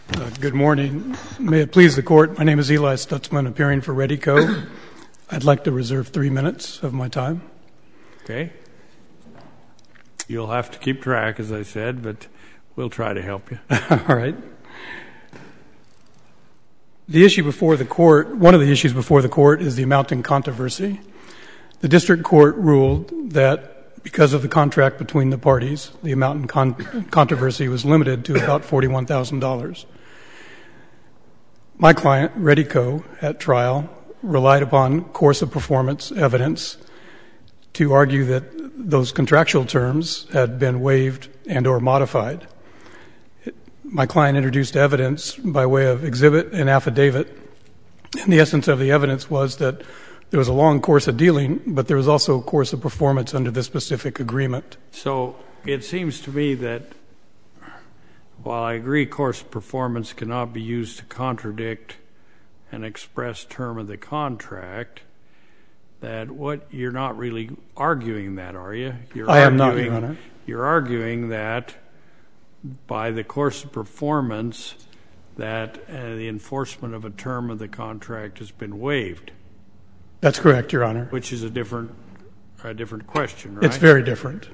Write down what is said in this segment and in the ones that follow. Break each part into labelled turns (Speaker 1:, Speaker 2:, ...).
Speaker 1: Good morning. May it please the Court, my name is Eli Stutzman, appearing for Redico. I'd like to reserve 3 minutes of my time.
Speaker 2: Okay. You'll have to keep track, as I said, but we'll try to help you.
Speaker 1: All right. The issue before the Court, one of the issues before the Court is the amount in controversy. The District Court ruled that because of the contract between the parties, the amount in controversy was limited to about $41,000. My client, Redico, at trial, relied upon course of performance evidence to argue that those contractual terms had been waived and or modified. My client introduced evidence by way of exhibit and affidavit, and the essence of the evidence was that there was a long course of dealing, but there was also a course of performance under this specific agreement.
Speaker 2: So it seems to me that while I agree course of performance cannot be used to contradict an express term of the contract, that you're not really arguing that, are you?
Speaker 1: I am not, Your Honor.
Speaker 2: You're arguing that by the course of performance that the enforcement of a term of the contract has been waived.
Speaker 1: That's correct, Your Honor.
Speaker 2: Which is a different question, right?
Speaker 1: It's very different.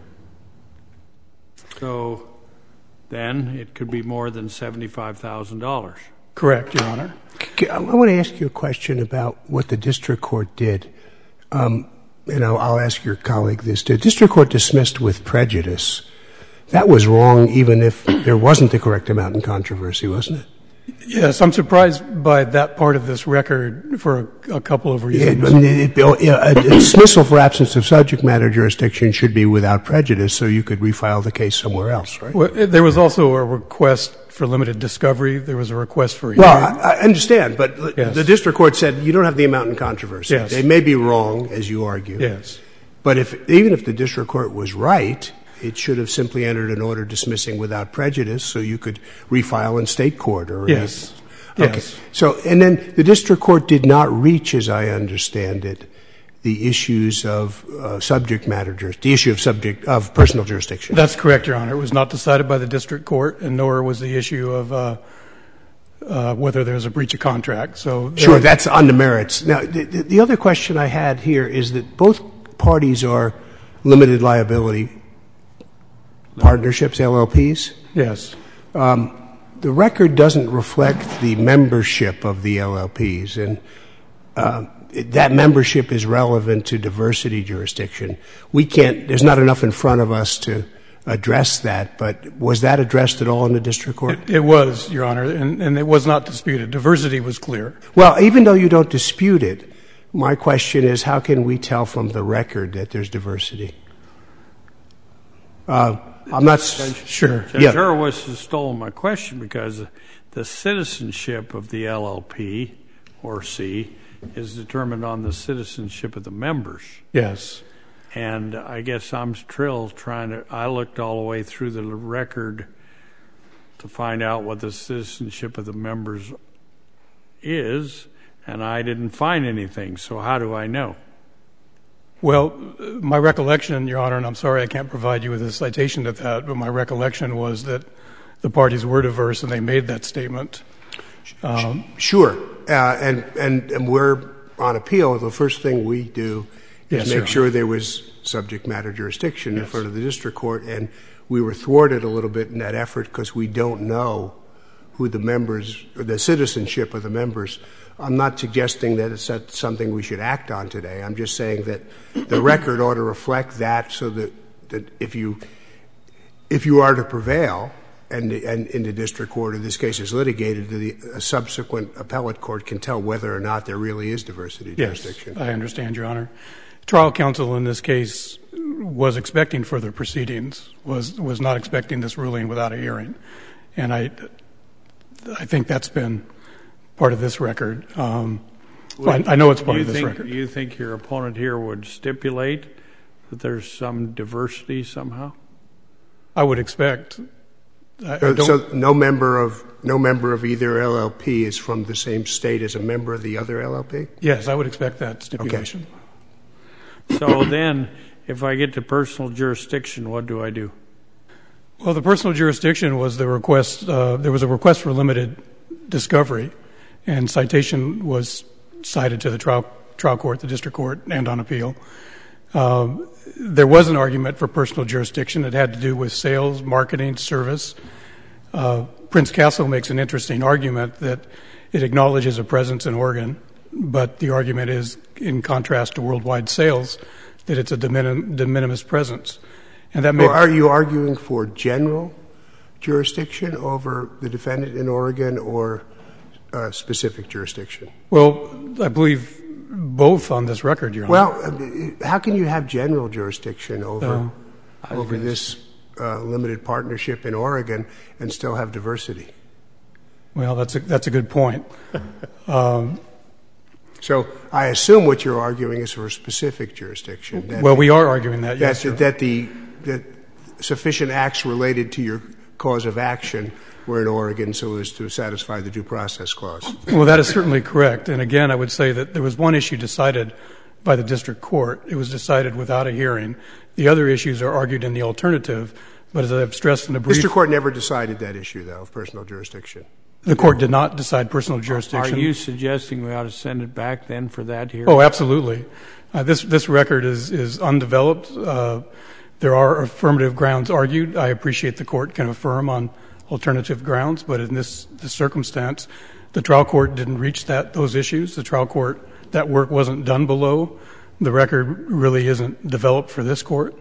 Speaker 2: So then it could be more than $75,000.
Speaker 1: Correct, Your Honor.
Speaker 3: I want to ask you a question about what the District Court did. I'll ask your colleague this. The District Court dismissed with prejudice. That was wrong even if there wasn't the correct amount in controversy, wasn't it?
Speaker 1: Yes, I'm surprised by that part of this record for a couple of reasons.
Speaker 3: A dismissal for absence of subject matter jurisdiction should be without prejudice, so you could refile the case somewhere else, right?
Speaker 1: Well, there was also a request for limited discovery. There was a request for a hearing.
Speaker 3: Well, I understand, but
Speaker 1: yes.
Speaker 3: The District Court said you don't have the amount in controversy.
Speaker 1: Yes.
Speaker 3: They may be wrong, as you argue.
Speaker 1: Yes.
Speaker 3: But even if the District Court was right, it should have simply entered an order dismissing without prejudice so you could refile in state court.
Speaker 1: Yes.
Speaker 3: Okay.
Speaker 1: Yes.
Speaker 3: So, and then the District Court did not reach, as I understand it, the issues of subject matter the issue of personal jurisdiction.
Speaker 1: That's correct, Your Honor. It was not decided by the District Court, and nor was the issue of whether there's a breach of contract. So
Speaker 3: sure, that's on the merits. Now, the other question I had here is that both parties are limited liability partnerships, LLPs.
Speaker 1: Yes.
Speaker 3: The record doesn't reflect the membership of the LLPs, and that membership is relevant to diversity jurisdiction. There's not enough in front of us to address that, but was that addressed at all in the District Court?
Speaker 1: It was, Your Honor, and it was not disputed. Diversity was clear.
Speaker 3: Well, even though you don't dispute it, my question is how can we tell from the record that there's diversity? I'm not sure.
Speaker 2: Judge Hurwitz has stolen my question because the citizenship of the LLP or C is determined on the citizenship of the members.
Speaker 1: Yes.
Speaker 2: And I guess I'm still I looked all the way through the record to find out what the citizenship of the members is, and I didn't find anything. So how do I know?
Speaker 1: Well, my recollection, Your Honor, and I'm sorry I can't provide you with a citation to that, but my recollection was that the parties were diverse and they made that statement.
Speaker 3: Sure. And we're on appeal. The first thing we do is make sure there was subject matter jurisdiction in front of the District Court, and we were thwarted a little bit in that effort because we don't know who the members or the citizenship of the members. I'm not suggesting that it's something we should act on today. I'm just saying that the record ought to reflect that so that if you are to prevail and in the District Court, or this case is litigated, a subsequent appellate court can tell whether or not there really is diversity jurisdiction.
Speaker 1: Yes, I understand, Your Honor. Trial counsel in this case was expecting further proceedings, was not expecting this ruling without a hearing. And I think that's been part of this record. I know it's part of this record.
Speaker 2: Do you think your opponent here would stipulate that there's some diversity somehow?
Speaker 1: I would expect.
Speaker 3: So no member of either LLP is from the same state as a member of the other LLP?
Speaker 1: Yes, I would expect that stipulation.
Speaker 2: Okay. So then, if I get to personal jurisdiction, what do I do?
Speaker 1: Well, the personal jurisdiction was the request. There was a request for limited discovery, and citation was cited to the trial court, the district court, and on appeal. There was an argument for personal jurisdiction. It had to do with sales, marketing, service. Prince Castle makes an interesting argument that it acknowledges a presence in Oregon, but the argument is, in contrast to worldwide sales, that it's a de minimis presence. And that
Speaker 3: are you arguing for general jurisdiction over the defendant in Oregon or specific jurisdiction?
Speaker 1: Well, I believe both on this record, Your Honor.
Speaker 3: Well, how can you have general jurisdiction over this limited partnership in Oregon and still have diversity?
Speaker 1: Well, that's a good point.
Speaker 3: So I assume what you're arguing is for a specific jurisdiction.
Speaker 1: Well, we are arguing that, yes, sir.
Speaker 3: That sufficient acts related to your cause of action were in Oregon so as to satisfy the due process clause.
Speaker 1: Well, that is certainly correct. And again, I would say that there was one issue decided by the district court. It was decided without a hearing. The other issues are argued in the alternative. But as I've stressed in the brief—
Speaker 3: District court never decided that issue, though, of personal jurisdiction.
Speaker 1: The court did not decide personal jurisdiction.
Speaker 2: Are you suggesting we ought to send it back then for that hearing?
Speaker 1: Oh, absolutely. This record is undeveloped. There are affirmative grounds argued. I appreciate the court can affirm on alternative grounds, but in this circumstance, the trial court didn't reach those issues. The trial court, that work wasn't done below. The record really isn't developed for this court.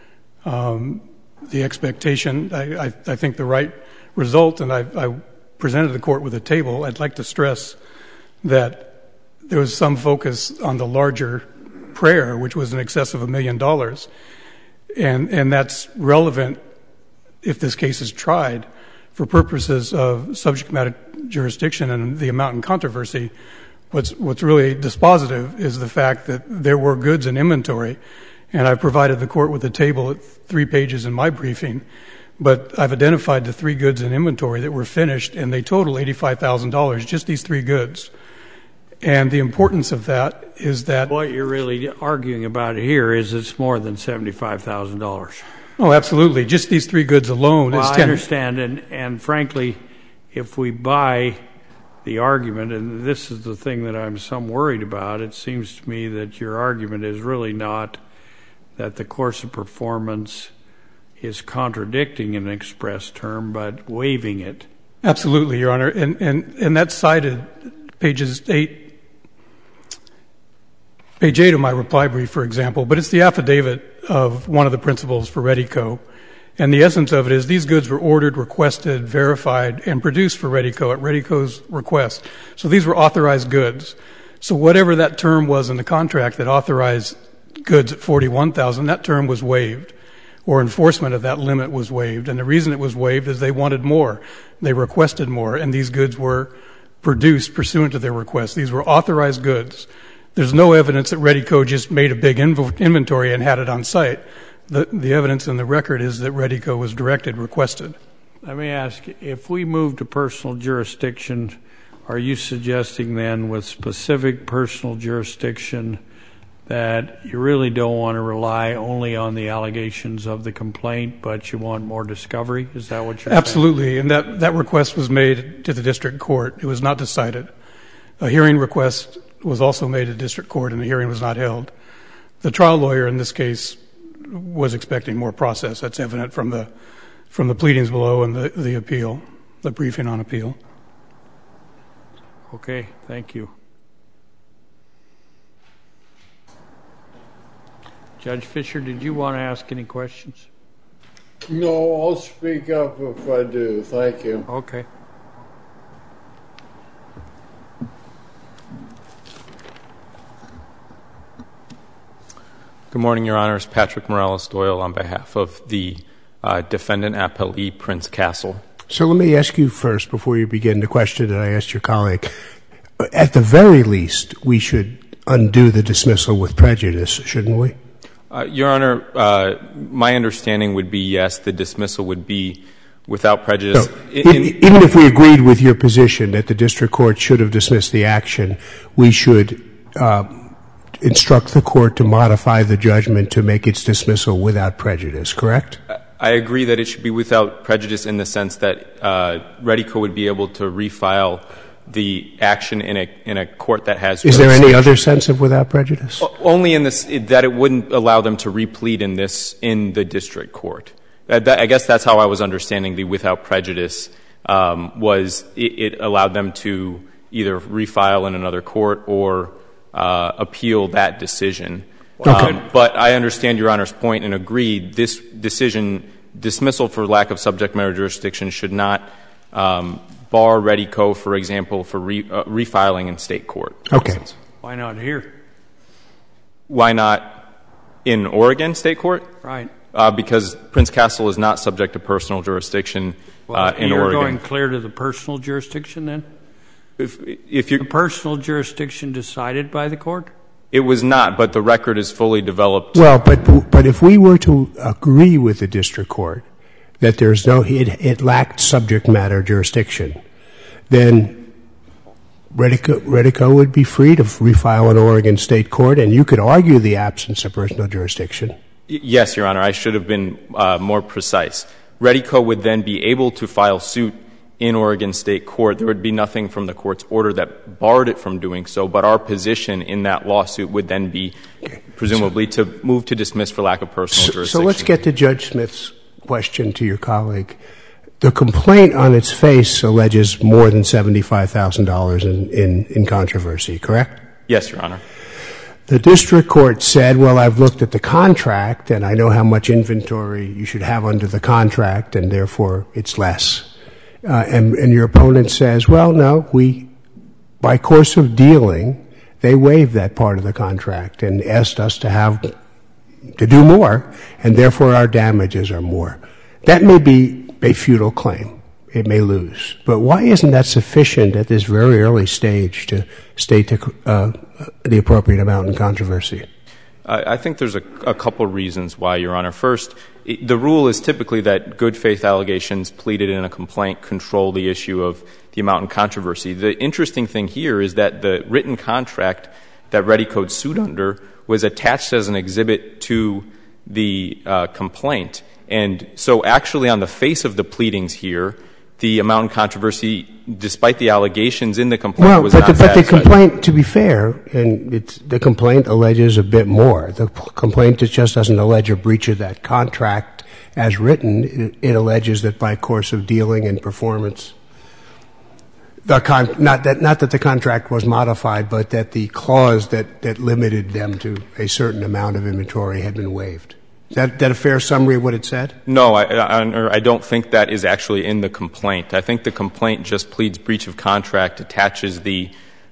Speaker 1: The expectation, I think the right result, and I presented the court with a table. I'd like to stress that there was some focus on the larger prayer, which was in excess of $1 million. And that's relevant if this case is tried for purposes of subject matter jurisdiction and the amount in controversy. What's really dispositive is the fact that there were goods in inventory, and I've provided the court with a table at 3 pages in my briefing, but I've identified the 3 goods in inventory that were finished, and they total $85,000, just these 3 goods. And the importance of that is that—
Speaker 2: What you're really arguing about here is it's more than $75,000.
Speaker 1: Oh, absolutely. Just these 3 goods alone is 10.
Speaker 2: I understand, and frankly, if we buy the argument, and this is the thing that I'm some worried about, it seems to me that your argument is really not that the course of performance is contradicting an express term, but waiving it.
Speaker 1: Absolutely, Your Honor. And that's cited page 8 of my reply brief, for example, but it's the affidavit of one of the principals for Redico. And the essence of it is these goods were ordered, requested, verified, and produced for Redico at Redico's request. So these were authorized goods. So whatever that term was in the contract that authorized goods at $41,000, that term was waived, or enforcement of that limit was waived. And the reason it was waived is they wanted more. They requested more, and these goods were produced pursuant to their request. These were authorized goods. There's no evidence that Redico just made a big inventory and had it on site. The evidence in the record is that Redico was directed, requested.
Speaker 2: Let me ask, if we move to personal jurisdiction, are you suggesting then with specific personal jurisdiction that you really don't want to rely only on the allegations of the complaint, but you want more discovery? Is that what you're saying?
Speaker 1: Absolutely, and that request was made to the district court. It was not decided. A hearing request was also made to district court, and the hearing was not held. The trial lawyer in this case was expecting more process. That's evident from the pleadings below and the appeal, the briefing on appeal.
Speaker 2: Okay, thank you. Judge Fischer, did you want to ask any questions?
Speaker 4: No, I'll speak up if I do. Thank you.
Speaker 2: Okay.
Speaker 5: Good morning, Your Honors. Patrick Morales-Doyle on behalf of the defendant appellee, Prince Castle.
Speaker 3: So let me ask you first, before you begin, the question that I asked your colleague. At the very least, we should undo the dismissal with prejudice, shouldn't we?
Speaker 5: Your Honor, my understanding would be yes, the dismissal would be without prejudice.
Speaker 3: So, even if we agreed with your position that the district court should have dismissed the action, we should instruct the court to modify the judgment to make its dismissal without prejudice, correct?
Speaker 5: I agree that it should be without prejudice in the sense that Redico would be able to refile the action in a court that has.
Speaker 3: Is there any other sense of without prejudice?
Speaker 5: Only in this, that it wouldn't allow them to replead in the district court. I guess that's how I was understanding the without prejudice, was it allowed them to either refile in another court or appeal that decision.
Speaker 3: Okay.
Speaker 5: But I understand Your Honor's point and agree this decision, dismissal for lack of subject matter jurisdiction, should not bar Redico, for example, for refiling in state court.
Speaker 3: Okay.
Speaker 2: Why not here?
Speaker 5: Why not in Oregon state court?
Speaker 2: Right.
Speaker 5: Because Prince Castle is not subject to personal jurisdiction in Oregon.
Speaker 2: You're going clear to the personal jurisdiction then?
Speaker 5: If you
Speaker 2: the personal jurisdiction decided by the court?
Speaker 5: It was not, but the record is fully developed.
Speaker 3: Well, but if we were to agree with the district court that there's it lacked subject matter jurisdiction, then Redico would be free to refile in Oregon state court, and you could argue the absence of personal jurisdiction.
Speaker 5: Yes, Your Honor. I should have been more precise. Redico would then be able to file suit in Oregon state court. There would be nothing from the court's order that barred it from doing so, but our position in that lawsuit would then be presumably to move to dismiss for lack of personal jurisdiction.
Speaker 3: So let's get to Judge Smith's question to your colleague. The complaint on its face alleges more than $75,000 in controversy, correct?
Speaker 5: Yes, Your Honor.
Speaker 3: The district court said, well, I've looked at the contract, and I know how much inventory you should have under the contract, and therefore it's less. And your opponent says, well, no, by course of dealing, they waived that part of the contract and asked us to do more, and therefore our damages are more. That may be a futile claim. It may lose. But why isn't that sufficient at this very early stage to state the appropriate amount in controversy?
Speaker 5: I think there's a couple reasons why, Your Honor. First, the rule is typically that good faith allegations pleaded in a complaint control the issue of the amount in controversy. The interesting thing here is that the written contract that Redico sued under was attached as an exhibit to the complaint. And so actually on the face of the pleadings here, the amount in controversy, despite the allegations in the complaint, was not satisfied.
Speaker 3: But the complaint, to be fair, and the complaint alleges a bit more. The complaint just doesn't allege a breach of that contract as written. It alleges that by course of dealing and performance, not that the contract was modified, but that the clause that limited them to a certain amount of inventory had been waived. Is that a fair summary of what it said?
Speaker 5: No, I don't think that is actually in the complaint. I think the complaint just pleads breach of contract, attaches the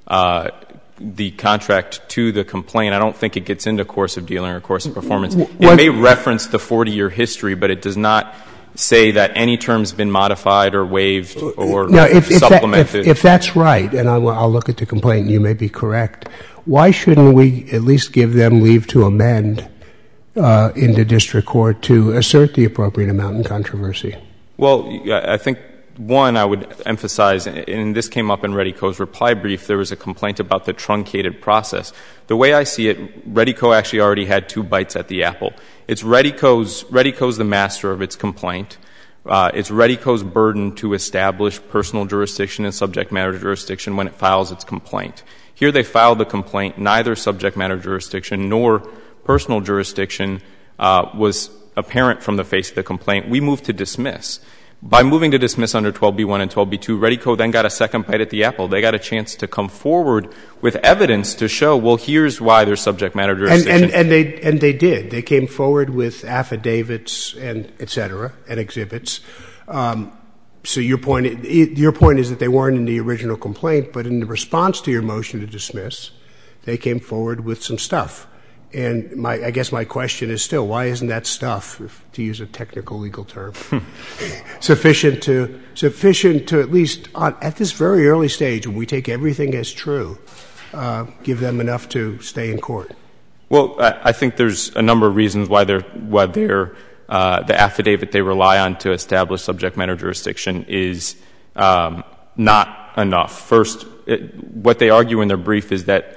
Speaker 5: contract to the complaint. I don't think it gets into course of dealing or course of performance. It may reference the 40-year history, but it does not say that any term's been modified or waived or supplemented.
Speaker 3: If that's right, and I'll look at the complaint and you may be correct, why shouldn't we at least give them leave to amend in the district court to assert the appropriate amount in controversy?
Speaker 5: Well, I think, one, I would emphasize, and this came up in Redico's reply brief, there was a complaint about the truncated process. The way I see it, Redico actually already had 2 bites at the apple. It's Redico's the master of its complaint. It's Redico's burden to establish personal jurisdiction and subject matter jurisdiction when it files its complaint. Here they filed the complaint, neither subject matter jurisdiction nor personal jurisdiction was apparent from the face of the complaint. We moved to dismiss. By moving to dismiss under 12b1 and 12b2, Redico then got a second bite at the apple. They got a chance to come forward with evidence to show, well, here's why there's subject matter jurisdiction.
Speaker 3: And they did. They came forward with affidavits and et cetera and exhibits. So your point is that they weren't in the original complaint, but in the response to your motion to dismiss, they came forward with some stuff. And I guess my question is still, why isn't that stuff, to use a technical legal term, sufficient to at least at this very early stage, when we take everything as true, give them enough to stay in court?
Speaker 5: Well, I think there's a number of reasons why the affidavit they rely on to establish subject matter jurisdiction is not enough. First, what they argue in their brief is that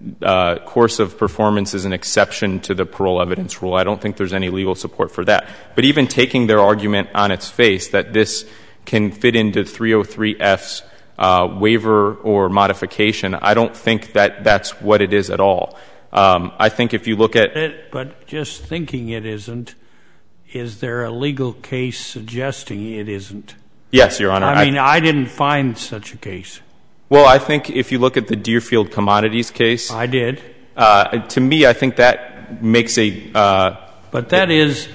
Speaker 5: course of performance is an exception to the parole evidence rule. I don't think there's any legal support for that. But even taking their argument on its face that this can fit into 303F's waiver or modification, I don't think that that's what it is at all. I think if you look at
Speaker 2: it, but just thinking it isn't, is there a legal case suggesting it isn't?
Speaker 5: Yes, Your Honor.
Speaker 2: I mean, I didn't find such a case.
Speaker 5: Well, I think if you look at the Deerfield Commodities case,
Speaker 2: I did.
Speaker 5: To me, I think that makes
Speaker 2: but that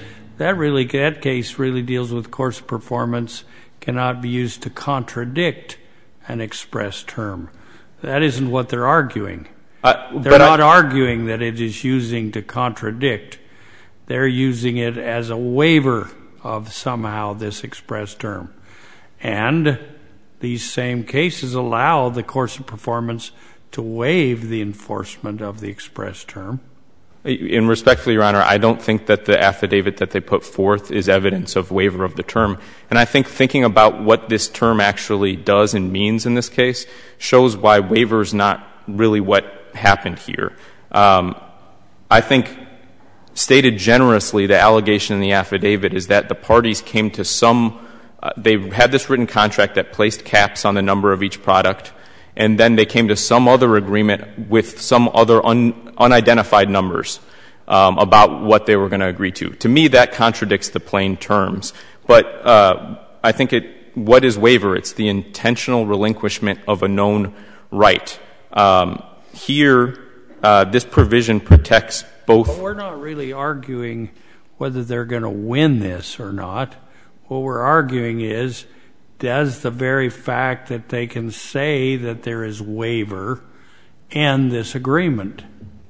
Speaker 2: case really deals with course of performance cannot be used to contradict an express term. That isn't what they're arguing. They're not arguing that it is using to contradict. They're using it as a waiver of somehow this express term. And these same cases allow the course of performance to waive the enforcement of the express term.
Speaker 5: And respectfully, Your Honor, I don't think that the affidavit that they put forth is evidence of waiver of the term. And I think thinking about what this term actually does and means in this case shows why waiver is not really what happened here. I think stated generously, the allegation in the affidavit is that the parties came to they had this written contract that placed caps on the number of each product, and then they came to some other agreement with some other unidentified numbers about what they were going to agree to. To me, that contradicts the plain terms. But I think what is waiver? It's the intentional relinquishment of a known right. Here, this provision protects both.
Speaker 2: But we're not really arguing whether they're going to win this or not. What we're arguing is, does the very fact that they can say that there is waiver end this agreement?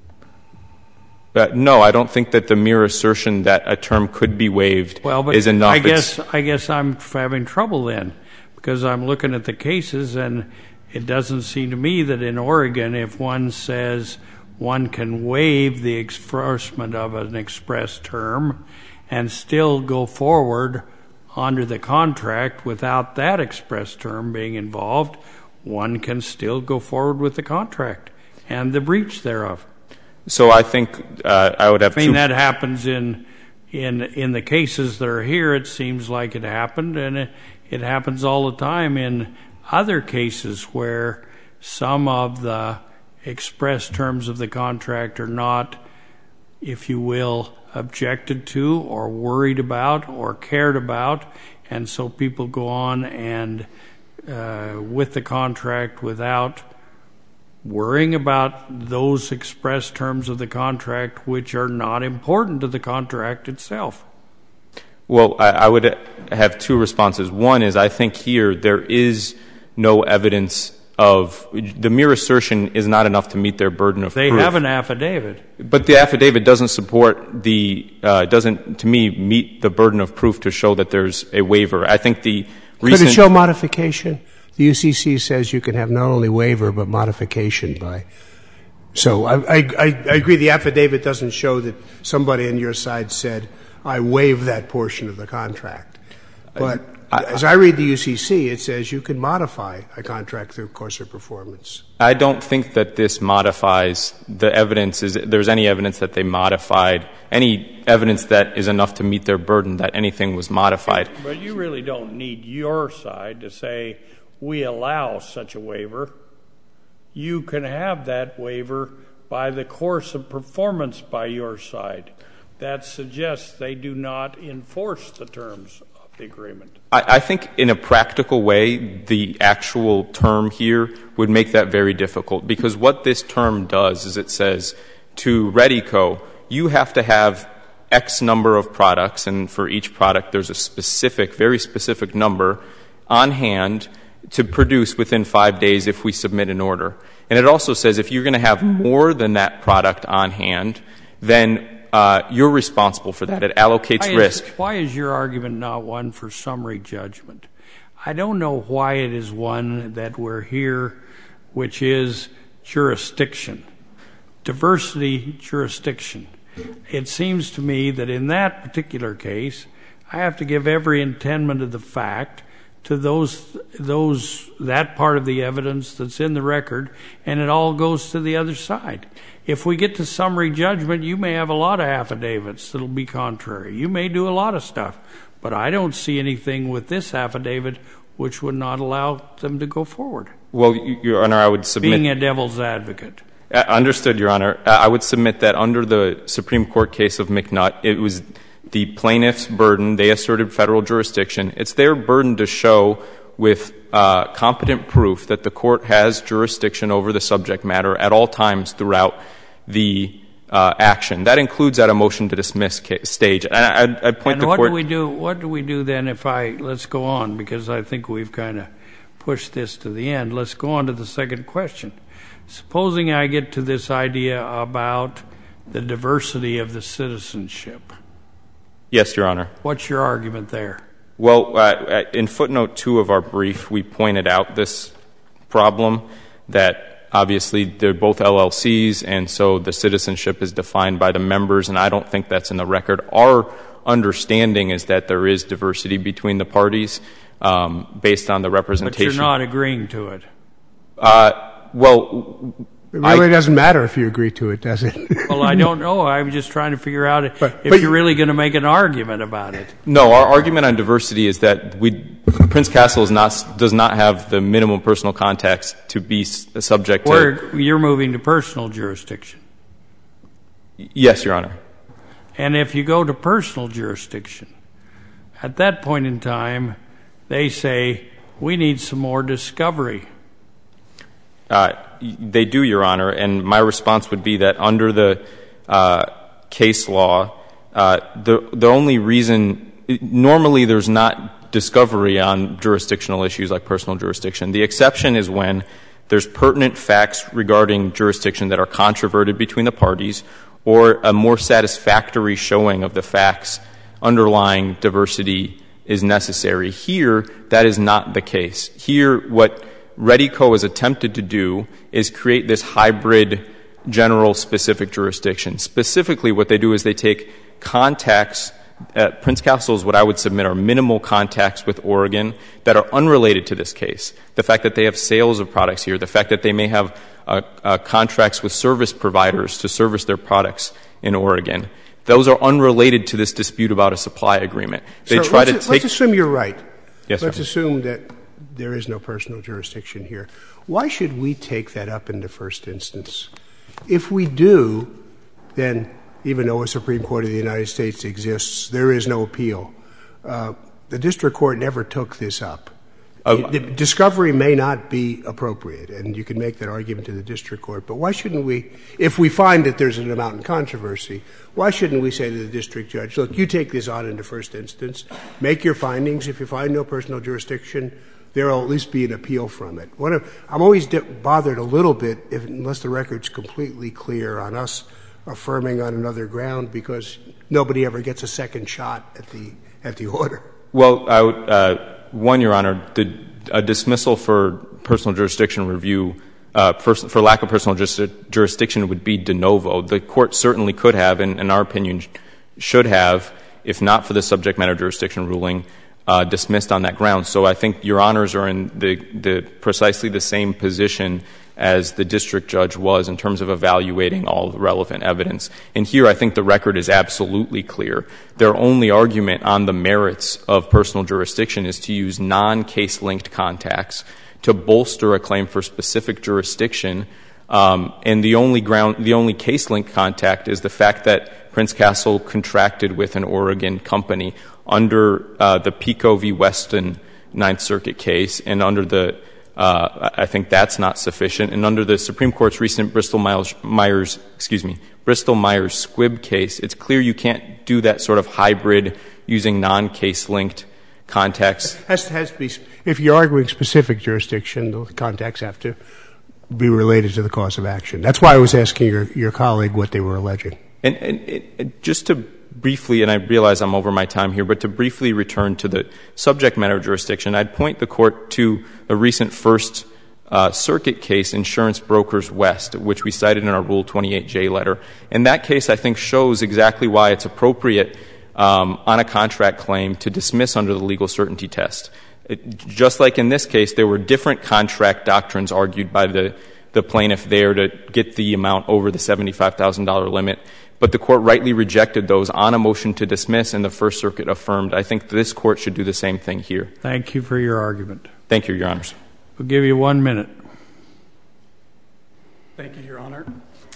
Speaker 5: No, I don't think that the mere assertion that a term could be waived is enough.
Speaker 2: I guess I'm having trouble then, because I'm looking at the cases, and it doesn't seem to me that in Oregon, if one says one can waive the enforcement of an express term and still go forward under the contract without that express term being involved, one can still go forward with the contract and the breach thereof.
Speaker 5: So I think I would have
Speaker 2: I mean, that happens in the cases that are here. It seems like it happened, and it happens all the time in other cases where some of the express terms of the contract are not, if you will, objected to or worried about or cared about, and so people go on and with the contract without worrying about those express terms of the contract which are not important to the contract itself.
Speaker 5: Well, I would have two responses. One is I think here there is no evidence of the mere assertion is not enough to meet their burden of proof.
Speaker 2: They have an affidavit.
Speaker 5: But the affidavit doesn't support doesn't, to me, meet the burden of proof to show that there's a waiver. I think the recent...
Speaker 3: Could it show modification? The UCC says you can have not only waiver but modification by... So I agree the affidavit doesn't show that somebody on your side said, I waive that portion of the contract. But as I read the UCC, it says you can modify a contract through course of performance.
Speaker 5: I don't think that this modifies the evidence. There's any evidence that they modified, any evidence that is enough to meet their burden that anything was modified.
Speaker 2: But you really don't need your side to say, we allow such a waiver. You can have that waiver by the course of performance by your side. That suggests they do not enforce the terms of the agreement.
Speaker 5: I think in a practical way, the actual term here would make that very difficult, because what this term does is it says to ReadyCo, you have to have X number of products, and for each product there's a specific, very specific number on hand to produce within 5 days if we submit an order. And it also says if you're going to have more than that product on hand, then you're responsible for that. It allocates risk.
Speaker 2: Why is your argument not one for summary judgment? I don't know why it is one that we're here, which is jurisdiction, diversity jurisdiction. It seems to me that in that particular case, I have to give every intendment of the fact to that part of the evidence that's in the record, and it all goes to the other side. If we get to summary judgment, you may have a lot of affidavits that'll be contrary. You may do a lot of stuff, but I don't see anything with this affidavit which would not allow them to go forward.
Speaker 5: Well, Your Honor, I would submit...
Speaker 2: Being a devil's advocate.
Speaker 5: Understood, Your Honor. I would submit that under the Supreme Court case of McNutt, it was the plaintiff's burden. They asserted federal jurisdiction. It's their burden to show with competent proof that the court has jurisdiction over the subject matter at all times throughout the action. That includes at a motion to dismiss stage. And I'd point the court...
Speaker 2: What do we do then let's go on, because I think we've kind of pushed this to the end. Let's go on to the second question. Supposing I get to this idea about the diversity of the citizenship.
Speaker 5: Yes, Your Honor.
Speaker 2: What's your argument there?
Speaker 5: Well, in footnote 2 of our brief, we pointed out this problem that obviously they're both LLCs, and so the citizenship is defined by the members, and I don't think that's in the record. Our understanding is that there is diversity between the parties based on the representation.
Speaker 2: But you're not agreeing to it.
Speaker 3: Well, it really doesn't matter if you agree to it, does it?
Speaker 2: Well, I don't know. I'm just trying to figure out if you're really going to make an argument about it.
Speaker 5: No, our argument on diversity is that Prince Castle does not have the minimum personal contacts to be subject to...
Speaker 2: You're moving to personal jurisdiction.
Speaker 5: Yes, Your Honor.
Speaker 2: And if you go to personal jurisdiction, at that point in time, they say, we need some more discovery.
Speaker 5: They do, Your Honor, and my response would be that under the case law, the only reason — normally there's not discovery on jurisdictional issues like personal jurisdiction. The exception is when there's pertinent facts regarding jurisdiction that are controverted between the parties, or a more satisfactory showing of the facts underlying diversity is necessary. Here, that is not the case. Here, what ReadyCo has attempted to do is create this hybrid general specific jurisdiction. Specifically, what they do is they take contacts — Prince Castle's, what I would submit, are minimal contacts with Oregon that are unrelated to this case. The fact that they have sales of products here, the fact that they may have contracts with service providers to service their products in Oregon, those are unrelated to this dispute about a supply agreement. They try to take —
Speaker 3: Let's assume you're right.
Speaker 5: Yes, sir.
Speaker 3: Let's assume that there is no personal jurisdiction here. Why should we take that up in the first instance? If we do, then even though a Supreme Court of the United States exists, there is no appeal. The district court never took this up. Discovery may not be appropriate, and you can make that argument to the district court, but why shouldn't we — if we find that there's an amount in controversy, why shouldn't we say to the district judge, look, you take this on in the first instance, make your findings. If you find no personal jurisdiction, there will at least be an appeal from it. I'm always bothered a little bit, unless the record's completely clear, on us affirming on another ground, because nobody ever gets a second shot at the order.
Speaker 5: Well, one, Your Honor, a dismissal for personal jurisdiction review, for lack of personal jurisdiction, would be de novo. The court certainly could have, and in our opinion should have, if not for the subject matter jurisdiction ruling, dismissed on that ground. So I think Your Honors are in the precisely the same position as the district judge was in terms of evaluating all the relevant evidence. And here I think the record is absolutely clear. Their only argument on the merits of personal jurisdiction is to use non-case-linked contacts to bolster a claim for specific jurisdiction. And the only case-linked contact is the fact that Prince Castle contracted with an Oregon company under the Pico v. Weston Ninth Circuit case, and under the I think that's not sufficient. And under the Supreme Court's recent Bristol-Myers Squibb case, it's clear you can't do that sort of hybrid using non-case-linked contacts.
Speaker 3: Has to be, if you're arguing specific jurisdiction, the contacts have to be related to the cause of action. That's why I was asking your colleague what they were alleging.
Speaker 5: And just to briefly, and I realize I'm over my time here, but to briefly return to the subject matter jurisdiction, I'd point the Court to a recent First Circuit case, Insurance Brokers West, which we cited in our Rule 28J letter. And that case, I think, shows exactly why it's appropriate on a contract claim to dismiss under the legal certainty test. Just like in this case, there were different contract doctrines argued by the plaintiff there to get the amount over the $75,000 limit, but the Court rightly rejected those on a motion to dismiss, and the First Circuit affirmed. I think this Court should do the same thing here.
Speaker 2: Thank you for your argument.
Speaker 5: Thank you, Your Honors.
Speaker 2: We'll give you 1 minute.
Speaker 1: Thank you, Your Honor.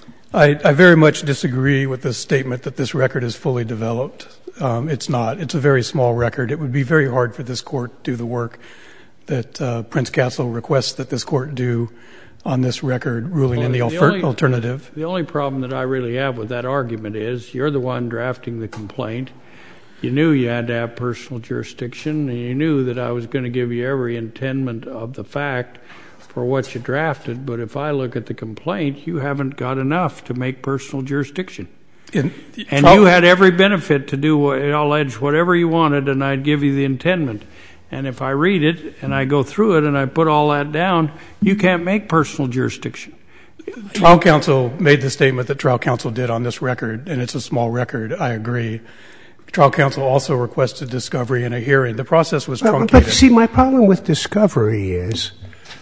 Speaker 1: I very much disagree with this statement that this record is fully developed. It's not. It's a very small record. It would be very hard for this Court to do the work that Prince Castle requests that this Court do on this record, ruling in the alternative.
Speaker 2: The only problem that I really have with that argument is you're the one drafting the complaint. You knew you had to have personal jurisdiction, and you knew that I was going to give you every intendment of the fact for what you drafted, but if I look at the complaint, you haven't got enough to make personal jurisdiction. And you had every benefit to do allege whatever you wanted, and I'd give you the intendment. And if I read it and I go through it and I put all that down, you can't make personal jurisdiction.
Speaker 1: Trial counsel made the statement that trial counsel did on this record, and it's a small record. I agree. Trial counsel also requested discovery in a hearing. The process was truncated.
Speaker 3: But see, my problem with discovery is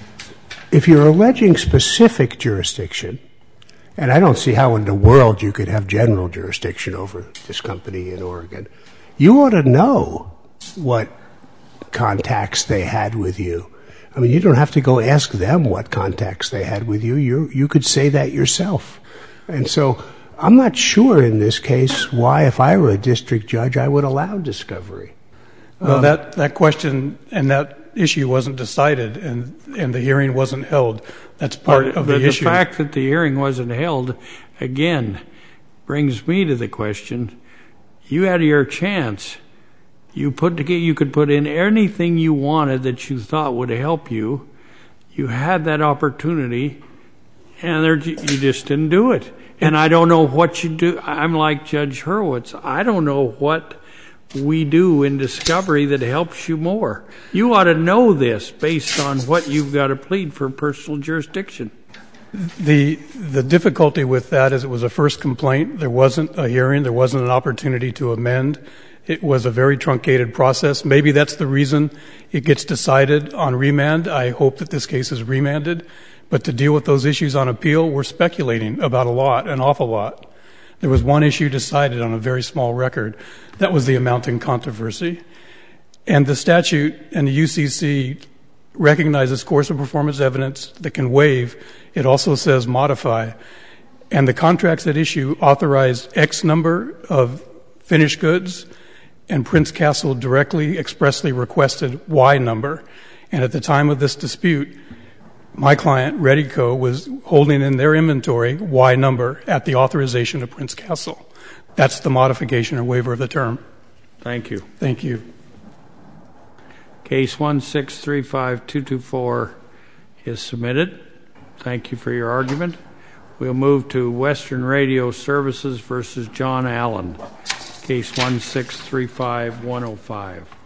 Speaker 3: if you're alleging specific jurisdiction, and I don't see how in the world you could have general jurisdiction over this company in Oregon, you ought to know what contacts they had with you. I mean, you don't have to go ask them what contacts they had with you. You could say that yourself. And so I'm not sure in this case why, if I were a district judge, I would allow discovery.
Speaker 1: Well, that question and that issue wasn't decided, and the hearing wasn't held. That's part of the issue.
Speaker 2: The fact that the hearing wasn't held, again, brings me to the question, you had your chance. You could put in anything you wanted that you thought would help you. You had that opportunity, and you just didn't do it. And I don't know what you do. I'm like Judge Hurwitz. I don't know what we do in discovery that helps you more. You ought to know this based on what you've got to plead for personal jurisdiction.
Speaker 1: The difficulty with that is it was a first complaint. There wasn't a hearing. There wasn't an opportunity to amend. It was a very truncated process. Maybe that's the reason it gets decided on remand. I hope that this case is remanded. But to deal with those issues on appeal, we're speculating about an awful lot. There was one issue decided on a very small record. That was the amounting controversy. And the statute and the UCC recognizes course of performance evidence that can waive. It also says modify. And the contracts at issue authorize X number of finished goods, and Prince Castle directly expressly requested Y number. And at the time of this dispute, my client, Redico, was holding in their inventory Y number at the authorization of Prince Castle. That's the modification or waiver of the term.
Speaker 2: Thank you.
Speaker 1: Thank you.
Speaker 2: Case 1635224 is submitted. Thank you for your argument. We'll move to Western Radio Services versus John Allen. Case 1635105.